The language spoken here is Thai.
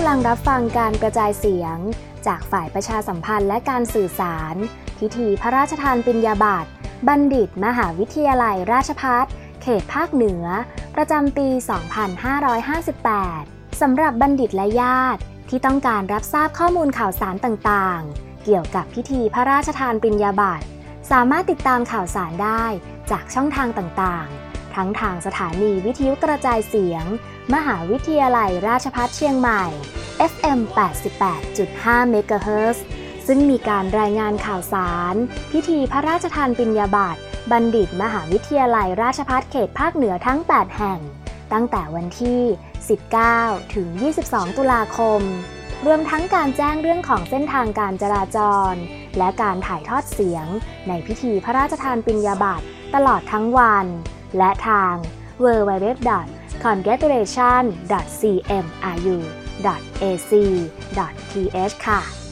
ำลังรับฟังการกระจายเสียงจากฝ่ายประชาสัมพันธ์และการสื่อสารพิธีพระราชทานปริญญาบัตรบัณฑิตมหาวิทยาลัยราชภัฏเขตภาคเหนือประจำปี 2558 สำหรับบัณฑิตและญาติที่ต้องการรับทราบข้อมูลข่าวสารต่างๆเกี่ยวกับพิธีพระราชทานปริญญาบัตรสามารถติดตามข่าวสารได้จากช่องทางต่างๆทั้งทางสถานีวิทยุกระจายเสียงมหาวิทยาลัยราชภัฏเชียงใหม่ FM 88.5 เมกะเฮิรตซ์ซึ่งมีการรายงานข่าวสารพิธีพระราชทานปริญญาบัตรบัณฑิตมหาวิทยาลัยราชภัฏเขตภาคเหนือทั้ง 8 แห่งตั้งแต่วันที่ 19 ถึง 22 ตุลาคมรวมทั้งการแจ้งเรื่องของเส้นทางการจราจรและการถ่ายทอดเสียงในพิธีพระราชทานปริญญาบัตรตลอดทั้งวันและทาง www.congratulation.cmru.ac.th ค่ะ